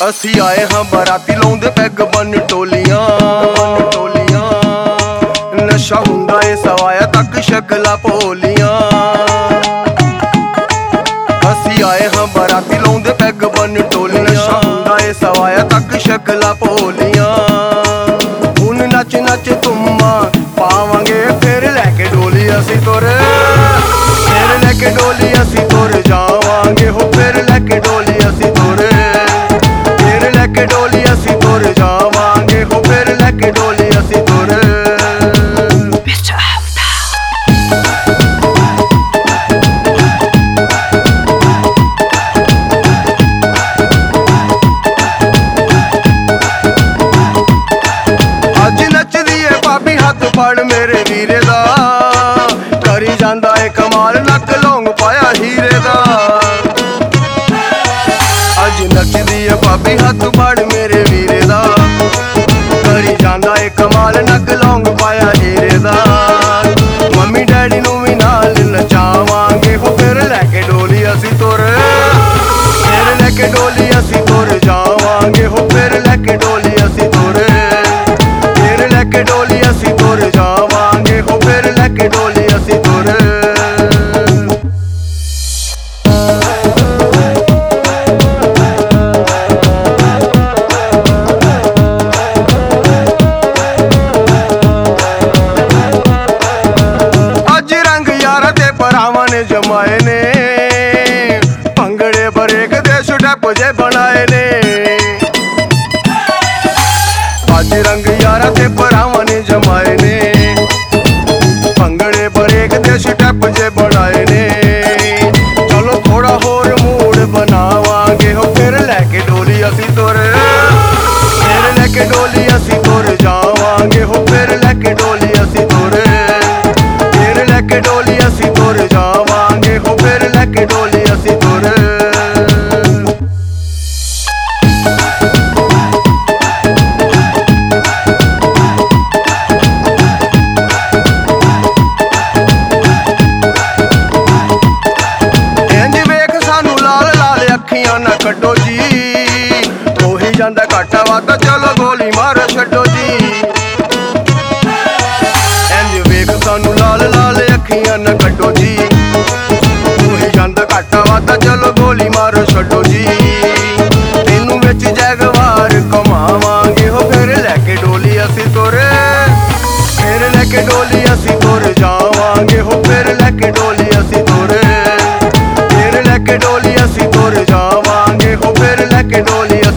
असी आए हाँ बराती लाउंदे पैग बन टोलियां नशा हुंदा ए सवाया तक शकला भोलियां। असी आए हाँ बराती लाउंदे पैग बन टोलियां नशा हुंदा ए सवाया तक शकला भोलियां। हुन नच नच तुम्मा पावांगे फिर लैके डोली असी तुर फिर लैके डोली असी तुर जावांगे हो फिर लैके डोली असी तुर फिर लैके डोली असी तुर जावांगे हो फिर लैके डोली असी तुर। अज नचदी है भाभी हाथ फड़ मेरे वीरे दा करी जांदा है कमाल नक लौंग पाया हीरे दा। अज नचदी है भाभी हाथ फड़ मेरे वीरे दा करी जांदा है कमाल नक लौंग पाया हीरे दा। मम्मी डैडी नू भी नाल नचावांगे हो फिर लैके डोली असी तुर फिर लैके डोली असी तुर जावांगे हो फिर लैके डोली असी तुर फिर लैके डोली असी तुर जावांगे हो फिर लैके डोली असी तुर। अज रंग यारा ते भरावां ने जमाए ने भंगड़े बरेक दे स्टैप जे बनाए ने। अज रंग यारा ते भरावां ने जमाए ने भंगड़े बरेक दे स्टैप जे बनाए ने। चलो थोड़ा होर मूड बनावांगे हो फिर लैके डोली असी तुर फिर लैके डोली असी तुर जावांगे हो फिर लैके डोली असी तुर फिर लैके डोली असी तुर जावांगे हो फिर लैके डोली असी तुर। अखियां ना कड्डो जी हो ही जांदा घाटा वादा चलो गोली मारो छड्डो जी। इंज वेख सानू लाल लाल अखियां ना कड्डो जी हो ही जांदा घाटा वादा चलो गोली मारो छड्डो जी। तेनू विच जैगवार कमावांगे हो फिर लैके डोली असी तुर फिर लैके डोली असी तुर जावांगे हो फिर लैके डोली असी तुर फिर लैके डोली असी तुर जावांगे हो फिर लैके डोली